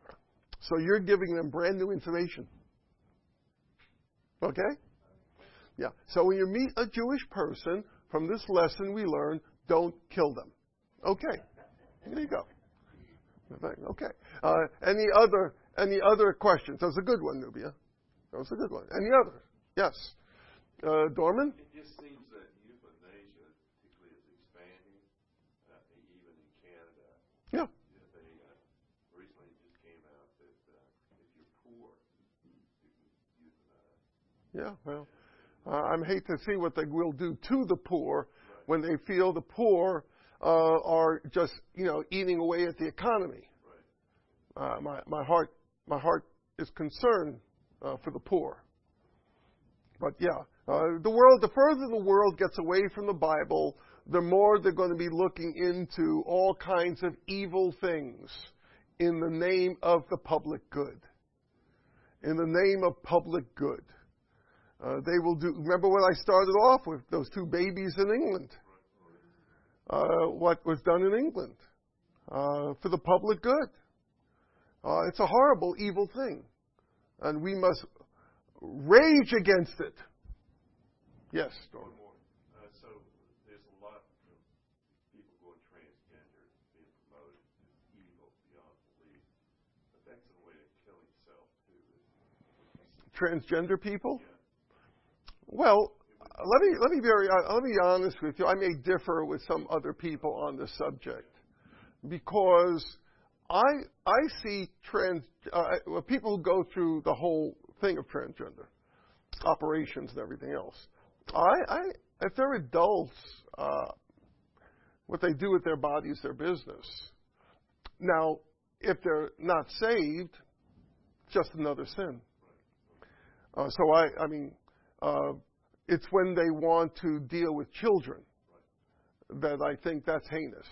So you're giving them brand new information. Okay? Yeah. So when you meet a Jewish person, from this lesson we learn, don't kill them. Okay. There you go. Okay. Uh, any other any other questions? That was a good one, Nubia. That was a good one. Any others? Yes. Uh, Dorman? It just seems that euthanasia, particularly, is expanding, uh, even in Canada. Yeah. They uh, recently just came out that uh, if you're poor, you can euthanize. Yeah. Well, uh, I hate to see what they will do to the poor Right. when they feel the poor uh, are just, you know, eating away at the economy. Right. Uh, my my heart my heart is concerned uh, for the poor. But yeah, uh, the world. The further the world gets away from the Bible, the more they're going to be looking into all kinds of evil things in the name of the public good. In the name of public good, uh, they will do. Remember what I started off with? Those two babies in England. Uh, what was done in England uh, for the public good. Uh, it's a horrible, evil thing. And we must rage against it. Yes, Storm. One more. Uh, so there's a lot of people going transgender being promoted as evil beyond belief. But that's a way to kill himself, too. Transgender people? Yeah. Well, let me let me very uh, let me be honest with you. I may differ with some other people on this subject because I I see trans uh, well, people who go through the whole thing of transgender operations and everything else. I, I if they're adults, uh, what they do with their body is their business. Now, if they're not saved, it's just another sin. Uh, so I I mean. Uh, It's when they want to deal with children that I think that's heinous.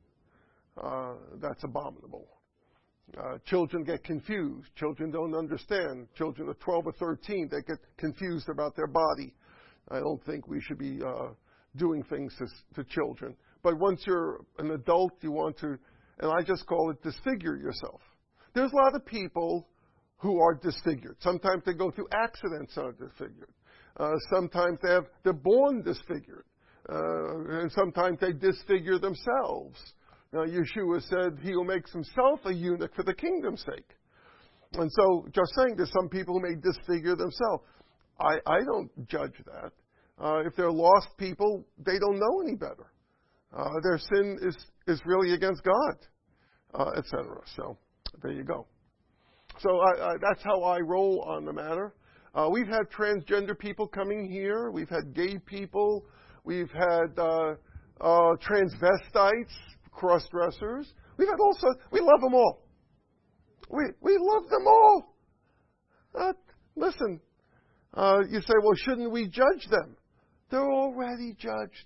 Uh, that's abominable. Uh, children get confused. Children don't understand. Children of twelve or thirteen, they get confused about their body. I don't think we should be uh, doing things to, to children. But once you're an adult, you want to, and I just call it disfigure yourself. There's a lot of people who are disfigured. Sometimes they go through accidents and are disfigured. Uh, sometimes they have, they're born disfigured. Uh, and sometimes they disfigure themselves. Now, Yeshua said he who makes himself a eunuch for the kingdom's sake. And so, just saying, there's some people who may disfigure themselves. I, I don't judge that. Uh, if they're lost people, they don't know any better. Uh, their sin is, is really against God, uh, et cetera. So, there you go. So, I, I, that's how I roll on the matter. Uh, we've had transgender people coming here. We've had gay people. We've had uh, uh, transvestites, cross-dressers. We've had also, we love them all. We we love them all. Uh, listen, uh, you say, well, shouldn't we judge them? They're already judged.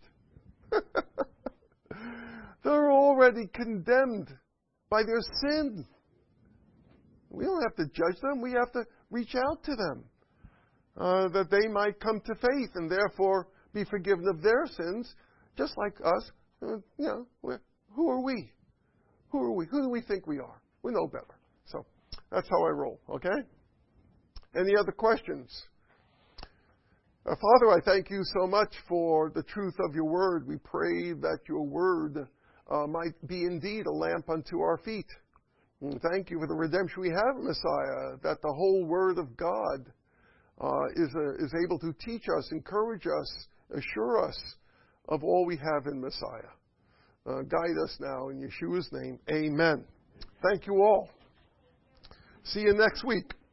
They're already condemned by their sin. We don't have to judge them. We have to reach out to them. Uh, that they might come to faith and therefore be forgiven of their sins, just like us. Uh, you know, we're, who are we? Who are we? Who do we think we are? We know better. So that's how I roll, okay? Any other questions? Uh, Father, I thank you so much for the truth of your word. We pray that your word uh, might be indeed a lamp unto our feet. And thank you for the redemption we have in Messiah, that the whole word of God Uh, is, a, is able to teach us, encourage us, assure us of all we have in Messiah. Uh, guide us now in Yeshua's name. Amen. Thank you all. See you next week.